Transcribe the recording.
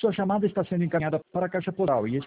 Sua chamada está sendo encaminhada para a caixa postal e